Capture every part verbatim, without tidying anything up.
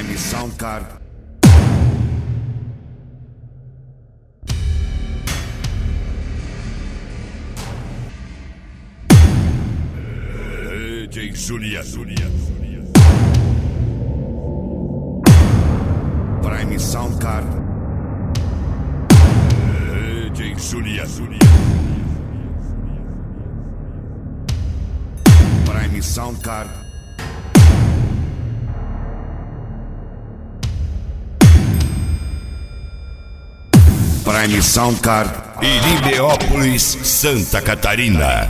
Prime Soundcard. D J Julia, Julia, Julia. Prime Soundcard. D J Julia, Julia. Prime Soundcard. Prime Soundcard. Irideópolis, Santa Catarina.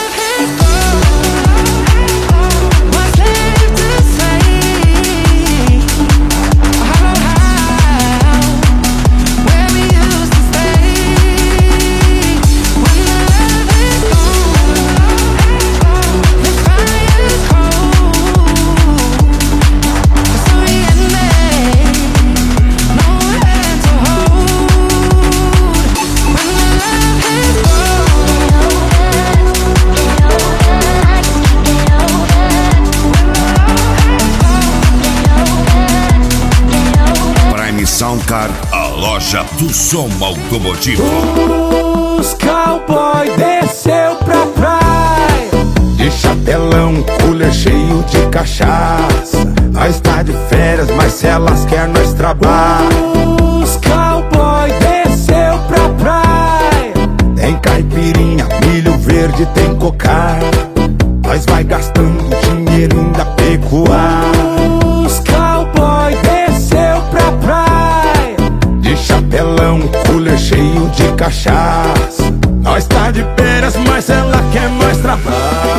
Soundcard, a loja do som automotivo. Os cowboy desceu pra praia, de chapelão, cooler cheio de cachaça. Nós tá de férias, mas se elas quer nós trabalha. Os cowboy desceu pra praia, tem caipirinha, milho verde, tem cocar. Nós vai gastando dinheirinho da pecuária. Os cowboy desceu pra praia, de chapelão, cooler cheio de cachaça. Nós tá de férias, mas ela quer mais trabalho.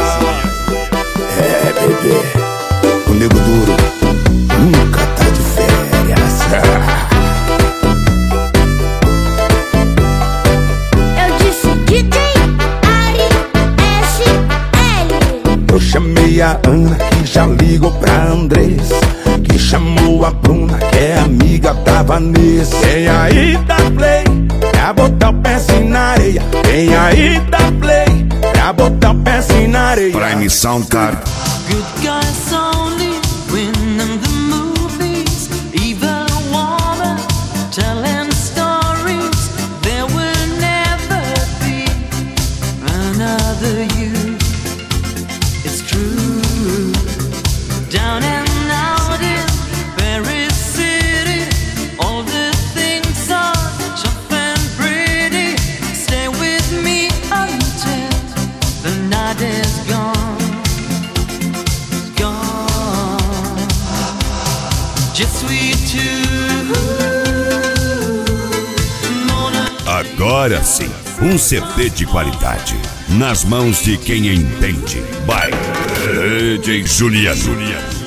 É, bebê, o nego duro nunca tá de férias. Eu disse D J Ari S L. Eu chamei a Ana, que já ligou pra Andrés, que chamou a Bruna, que é amiga da Vanessa. Vem aí da play, pra botar o pé na areia. Vem aí da play, pra botar o pé na areia. Prime Soundcard. Good guys only win in the movies. Evil woman telling stories. There will never be another you. It's true. Down and out in Paris City, all the things are tough and pretty. Stay with me until the night is gone, gone. Just we two. Mona. Agora sim, um C D de qualidade nas mãos de quem entende. By D J Julia, Julia.